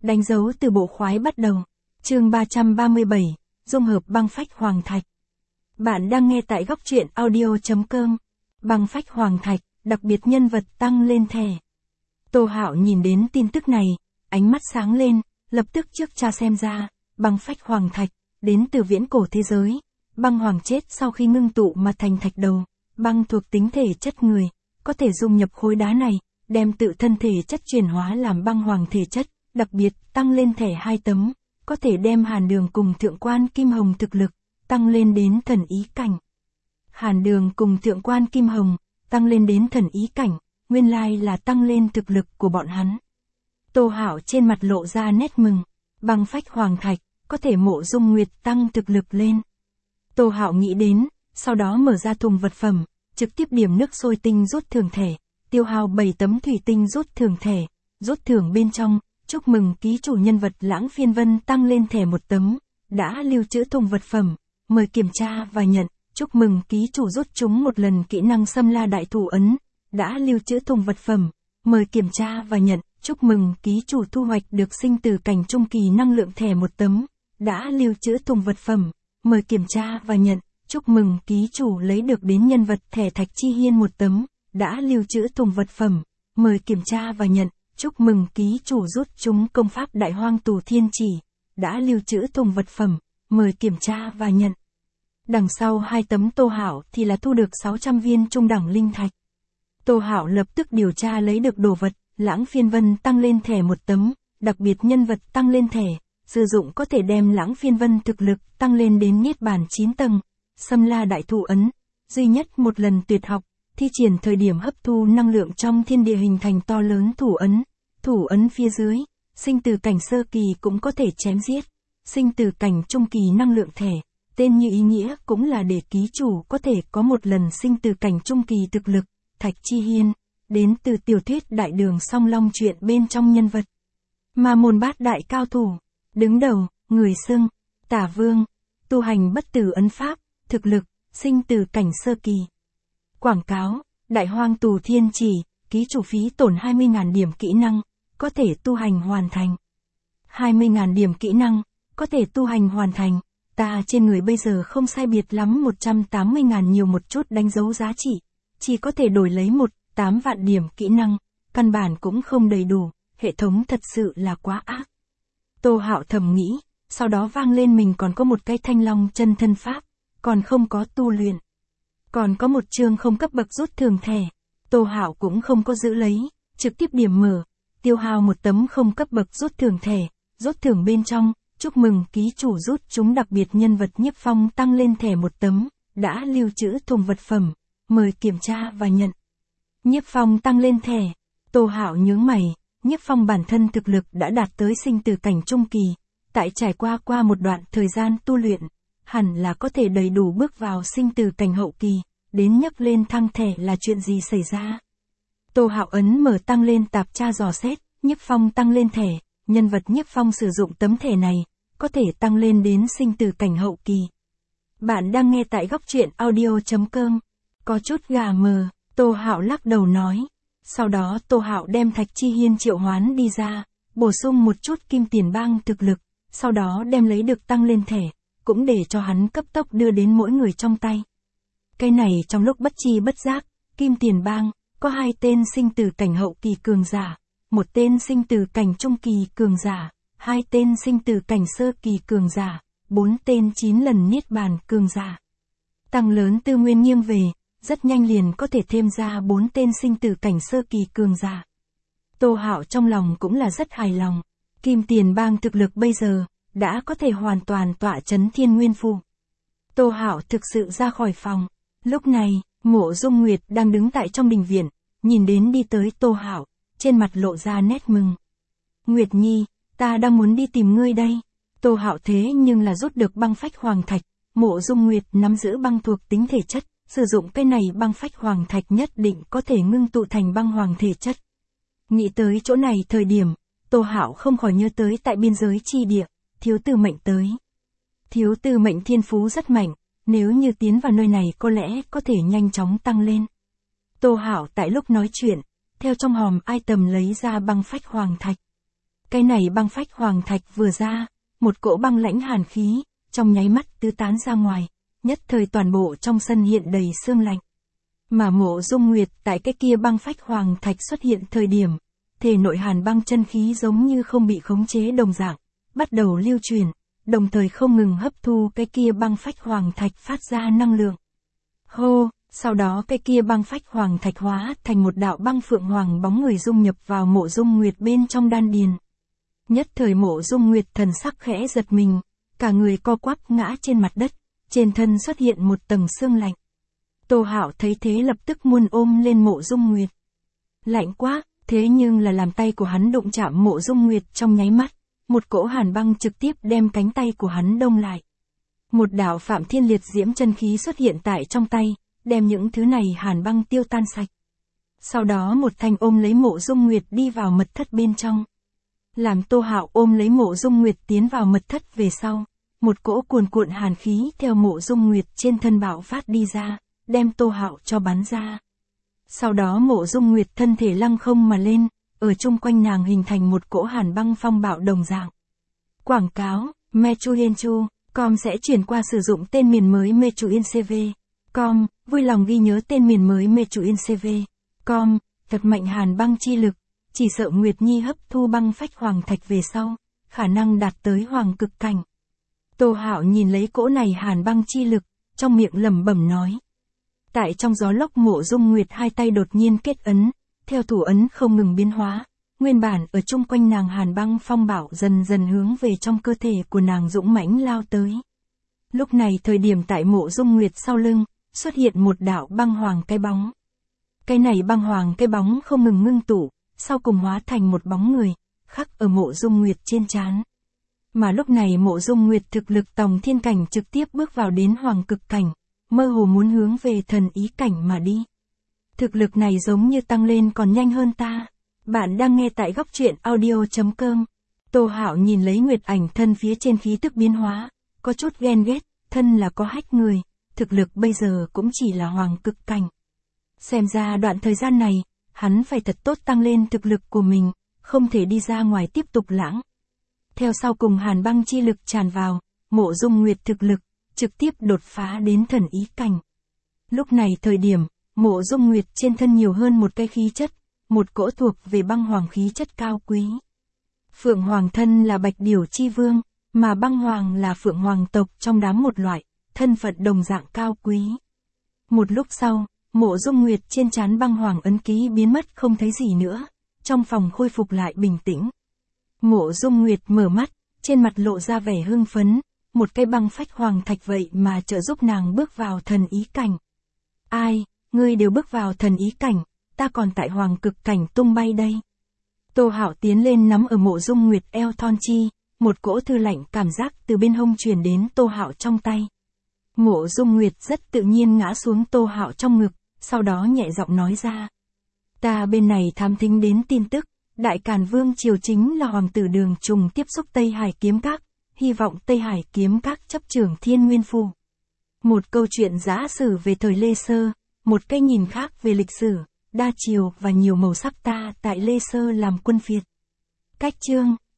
Đánh dấu từ bộ khoái bắt đầu. Chương 337, dung hợp băng phách hoàng thạch. Bạn đang nghe tại góc truyện audio.com. Băng phách hoàng thạch, đặc biệt nhân vật tăng lên thẻ. Tô Hạo nhìn đến tin tức này, ánh mắt sáng lên, lập tức trước tra xem ra, băng phách hoàng thạch, đến từ viễn cổ thế giới. Băng hoàng chết sau khi ngưng tụ mà thành thạch đầu, băng thuộc tính thể chất người, có thể dung nhập khối đá này, đem tự thân thể chất chuyển hóa làm băng hoàng thể chất, đặc biệt tăng lên thẻ 2 tấm, có thể đem Hàn Đường cùng Thượng Quan Kim Hồng thực lực, tăng lên đến thần ý cảnh. Hàn Đường cùng Thượng Quan Kim Hồng, tăng lên đến thần ý cảnh, nguyên lai là tăng lên thực lực của bọn hắn. Tô Hạo trên mặt lộ ra nét mừng, băng phách hoàng thạch, có thể Mộ Dung Nguyệt tăng thực lực lên. Tô Hạo nghĩ đến, sau đó mở ra thùng vật phẩm, trực tiếp điểm nước sôi tinh rút thưởng thẻ, tiêu hao 7 tấm thủy tinh rút thưởng thẻ, rút thưởng bên trong, chúc mừng ký chủ nhân vật Lãng Phiên Vân tăng lên thẻ 1 tấm, đã lưu trữ thùng vật phẩm, mời kiểm tra và nhận, chúc mừng ký chủ rút trúng một lần kỹ năng Xâm La Đại Thủ Ấn, đã lưu trữ thùng vật phẩm, mời kiểm tra và nhận, chúc mừng ký chủ thu hoạch được sinh tử cảnh trung kỳ năng lượng thẻ 1 tấm, đã lưu trữ thùng vật phẩm, mời kiểm tra và nhận, chúc mừng ký chủ lấy được đến nhân vật thẻ Thạch Chi Hiên 1 tấm, đã lưu trữ thùng vật phẩm, mời kiểm tra và nhận, chúc mừng ký chủ rút trúng công pháp Đại Hoang Tù Thiên Chỉ, đã lưu trữ thùng vật phẩm, mời kiểm tra và nhận. Đằng sau 2 tấm Tô Hạo thì là thu được 600 viên trung đẳng linh thạch. Tô Hạo lập tức điều tra lấy được đồ vật, Lãng Phiên Vân tăng lên thẻ 1 tấm, đặc biệt nhân vật tăng lên thẻ, sử dụng có thể đem Lãng Phiên Vân thực lực tăng lên đến Niết Bàn 9 tầng, Xâm La Đại Thủ Ấn, duy nhất một lần tuyệt học, thi triển thời điểm hấp thu năng lượng trong thiên địa hình thành to lớn thủ ấn phía dưới, sinh tử cảnh sơ kỳ cũng có thể chém giết, sinh tử cảnh trung kỳ năng lượng thẻ, tên như ý nghĩa cũng là để ký chủ có thể có một lần sinh tử cảnh trung kỳ thực lực, Thạch Chi Hiên, đến từ tiểu thuyết Đại Đường Song Long truyện bên trong nhân vật. Ma môn bát đại cao thủ, đứng đầu, người xưng, Tả Vương, tu hành bất tử ấn pháp, thực lực, sinh tử cảnh sơ kỳ. Quảng cáo, Đại Hoang Tù Thiên Chỉ, ký chủ phí tổn 20.000 điểm kỹ năng, có thể tu hành hoàn thành. 20.000 điểm kỹ năng, có thể tu hành hoàn thành, ta trên người bây giờ không sai biệt lắm 180.000 nhiều một chút đánh dấu giá trị, chỉ có thể đổi lấy 8 vạn điểm kỹ năng, căn bản cũng không đầy đủ, hệ thống thật sự là quá ác. Tô Hạo thầm nghĩ, sau đó vang lên mình còn có một cái Thanh Long chân thân pháp, còn không có tu luyện. Còn có một chương không cấp bậc rút thưởng thẻ, Tô Hạo cũng không có giữ lấy, trực tiếp điểm mở, tiêu hao 1 tấm không cấp bậc rút thưởng thẻ, rút thưởng bên trong, chúc mừng ký chủ rút chúng đặc biệt nhân vật Nhiếp Phong tăng lên thẻ 1 tấm, đã lưu trữ thùng vật phẩm, mời kiểm tra và nhận. Nhiếp Phong tăng lên thẻ, Tô Hạo nhướng mày, Nhiếp Phong bản thân thực lực đã đạt tới sinh tử cảnh trung kỳ, tại trải qua một đoạn thời gian tu luyện, hẳn là có thể đầy đủ bước vào sinh tử cảnh hậu kỳ, đến nhấc lên thăng thẻ là chuyện gì xảy ra. Tô Hạo ấn mở tăng lên tạp tra dò xét, Nhiếp Phong tăng lên thẻ, nhân vật Nhiếp Phong sử dụng tấm thẻ này, có thể tăng lên đến sinh tử cảnh hậu kỳ. Bạn đang nghe tại góc truyện audio.com, có chút gà mờ, Tô Hạo lắc đầu nói. Sau đó Tô Hạo đem Thạch Chi Hiên triệu hoán đi ra, bổ sung một chút kim tiền bang thực lực, sau đó đem lấy được tăng lên thẻ, cũng để cho hắn cấp tốc đưa đến mỗi người trong tay. Cái này trong lúc bất chi bất giác, kim tiền bang, có 2 tên sinh tử cảnh hậu kỳ cường giả, 1 tên sinh tử cảnh trung kỳ cường giả, 2 tên sinh tử cảnh sơ kỳ cường giả, 4 tên 9 lần niết bàn cường giả. Tăng lớn tư nguyên nghiêng về, rất nhanh liền có thể thêm ra 4 tên sinh tử cảnh sơ kỳ cường giả. Tô Hạo trong lòng cũng là rất hài lòng, kim tiền bang thực lực bây giờ, đã có thể hoàn toàn tọa chấn Thiên Nguyên Phủ. Tô Hạo thực sự ra khỏi phòng, lúc này, Mộ Dung Nguyệt đang đứng tại trong đình viện, nhìn đến đi tới Tô Hạo, trên mặt lộ ra nét mừng. Nguyệt Nhi, ta đang muốn đi tìm ngươi đây. Tô Hạo thế nhưng là rút được băng phách hoàng thạch, Mộ Dung Nguyệt nắm giữ băng thuộc tính thể chất, sử dụng cái này băng phách hoàng thạch nhất định có thể ngưng tụ thành băng hoàng thể chất. Nghĩ tới chỗ này thời điểm, Tô Hạo không khỏi nhớ tới tại biên giới chi địa, Thiếu Tư Mệnh tới. Thiếu Tư Mệnh thiên phú rất mạnh, nếu như tiến vào nơi này có lẽ có thể nhanh chóng tăng lên. Tô Hạo tại lúc nói chuyện, theo trong hòm item lấy ra băng phách hoàng thạch. Cái này băng phách hoàng thạch vừa ra, một cỗ băng lãnh hàn khí, trong nháy mắt tứ tán ra ngoài, nhất thời toàn bộ trong sân hiện đầy sương lạnh. Mà Mộ Dung Nguyệt tại cái kia băng phách hoàng thạch xuất hiện thời điểm, thể nội hàn băng chân khí giống như không bị khống chế đồng dạng, bắt đầu lưu truyền, đồng thời không ngừng hấp thu cái kia băng phách hoàng thạch phát ra năng lượng. Hô, sau đó cái kia băng phách hoàng thạch hóa thành một đạo băng phượng hoàng bóng người dung nhập vào Mộ Dung Nguyệt bên trong đan điền. Nhất thời Mộ Dung Nguyệt thần sắc khẽ giật mình, cả người co quắp ngã trên mặt đất, trên thân xuất hiện một tầng sương lạnh. Tô Hạo thấy thế lập tức muốn ôm lên Mộ Dung Nguyệt. Lạnh quá, thế nhưng là làm tay của hắn đụng chạm Mộ Dung Nguyệt trong nháy mắt, một cỗ hàn băng trực tiếp đem cánh tay của hắn đông lại. Một đạo Phạm Thiên Liệt Diễm chân khí xuất hiện tại trong tay, đem những thứ này hàn băng tiêu tan sạch. Sau đó một thanh ôm lấy Mộ Dung Nguyệt đi vào mật thất bên trong. Làm Tô Hạo ôm lấy Mộ Dung Nguyệt tiến vào mật thất về sau, một cỗ cuồn cuộn hàn khí theo Mộ Dung Nguyệt trên thân bạo phát đi ra, đem Tô Hạo cho bắn ra. Sau đó Mộ Dung Nguyệt thân thể lăng không mà lên, ở chung quanh nàng hình thành một cỗ hàn băng phong bạo đồng dạng. Quảng cáo, Mechuyenchu.com sẽ chuyển qua sử dụng tên miền mới Mechuyencv.com, vui lòng ghi nhớ tên miền mới Mechuyencv.com, thật mạnh hàn băng chi lực, chỉ sợ Nguyệt Nhi hấp thu băng phách hoàng thạch về sau, khả năng đạt tới hoàng cực cảnh. Tô Hạo nhìn lấy cỗ này hàn băng chi lực, trong miệng lẩm bẩm nói. Tại trong gió lốc Mộ Dung Nguyệt hai tay đột nhiên kết ấn, theo thủ ấn không ngừng biến hóa, nguyên bản ở chung quanh nàng hàn băng phong bạo dần dần hướng về trong cơ thể của nàng dũng mãnh lao tới. Lúc này thời điểm tại Mộ Dung Nguyệt sau lưng, xuất hiện một đạo băng hoàng cái bóng. Cái này băng hoàng cái bóng không ngừng ngưng tụ, sau cùng hóa thành một bóng người, khắc ở Mộ Dung Nguyệt trên trán. Mà lúc này Mộ Dung Nguyệt thực lực tòng thiên cảnh trực tiếp bước vào đến hoàng cực cảnh, mơ hồ muốn hướng về thần ý cảnh mà đi. Thực lực này giống như tăng lên còn nhanh hơn ta. Bạn đang nghe tại góc truyện audio.com. Tô Hạo nhìn lấy Nguyệt Ảnh thân phía trên khí tức biến hóa, có chút ghen ghét, thân là có hách người, thực lực bây giờ cũng chỉ là hoàng cực cảnh. Xem ra đoạn thời gian này, hắn phải thật tốt tăng lên thực lực của mình, không thể đi ra ngoài tiếp tục lãng. Theo sau cùng hàn băng chi lực tràn vào, Mộ Dung Nguyệt thực lực, trực tiếp đột phá đến thần ý cảnh. Lúc này thời điểm, Mộ Dung Nguyệt trên thân nhiều hơn một cái khí chất, một cỗ thuộc về băng hoàng khí chất cao quý. Phượng Hoàng thân là Bạch Điểu Chi Vương, mà băng hoàng là Phượng Hoàng tộc trong đám một loại, thân phận đồng dạng cao quý. Một lúc sau, Mộ Dung Nguyệt trên trán băng hoàng ấn ký biến mất không thấy gì nữa, trong phòng khôi phục lại bình tĩnh. Mộ Dung Nguyệt mở mắt, trên mặt lộ ra vẻ hưng phấn, một cái băng phách hoàng thạch vậy mà trợ giúp nàng bước vào thần ý cảnh. Ai, ngươi đều bước vào thần ý cảnh, ta còn tại hoàng cực cảnh tung bay đây. Tô Hạo tiến lên nắm ở Mộ Dung Nguyệt eo thon chi, một cỗ thư lạnh cảm giác từ bên hông truyền đến Tô Hạo trong tay. Mộ Dung Nguyệt rất tự nhiên ngã xuống Tô Hạo trong ngực, sau đó nhẹ giọng nói ra. Ta bên này thám thính đến tin tức, Đại Càn Vương triều chính là hoàng tử Đường Trùng tiếp xúc Tây Hải kiếm các, hy vọng Tây Hải kiếm các chấp trưởng Thiên Nguyên Phủ. Một câu chuyện giả sử về thời Lê Sơ, một cái nhìn khác về lịch sử, đa chiều và nhiều màu sắc ta tại Lê Sơ làm quân Việt. Cách chương